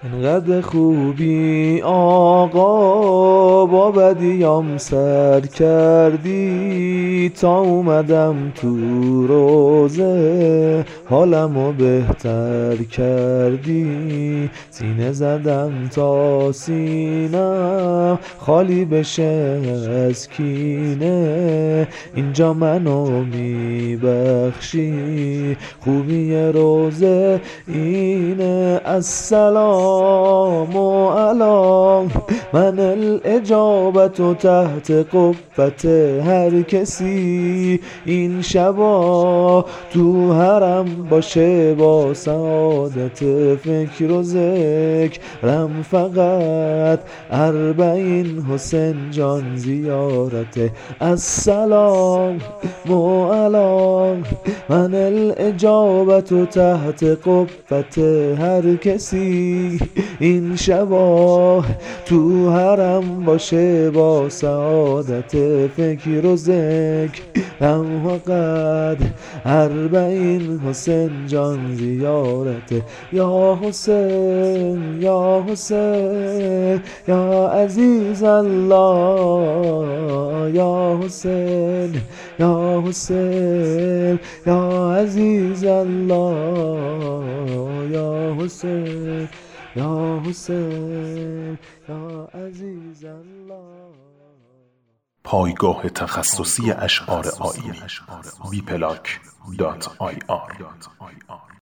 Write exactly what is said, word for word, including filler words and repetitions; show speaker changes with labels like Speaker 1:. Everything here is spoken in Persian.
Speaker 1: انقدر خوبی آقا با بدیام سر کردی، تا اومدم تو روزه حالمو بهتر کردی. سینه زدم تا سینم خالی بشه از کینه، اینجا منو میبخشی. خوبی روزه اینه، السلام و علی من الاجابت تحت قبت هر کسی. این شبا تو حرم باشه با سعادت فکر و ذکرم، فقط اربعین حسین جان زیارته. السلام و علی من الاجابت تحت قبت هر کسی. این شبا تو حرم باشه با سعادت فکر و ذکرم، فقط اربعین حسین جان زیارته. یا حسین یا حسین یا عزیز الله، یا حسین یا حسین یا عزیز الله، یا حسین یا حسین یا عزیز الله.
Speaker 2: پایگاه تخصصی اشعار آیینی بی پلاک دات آی آر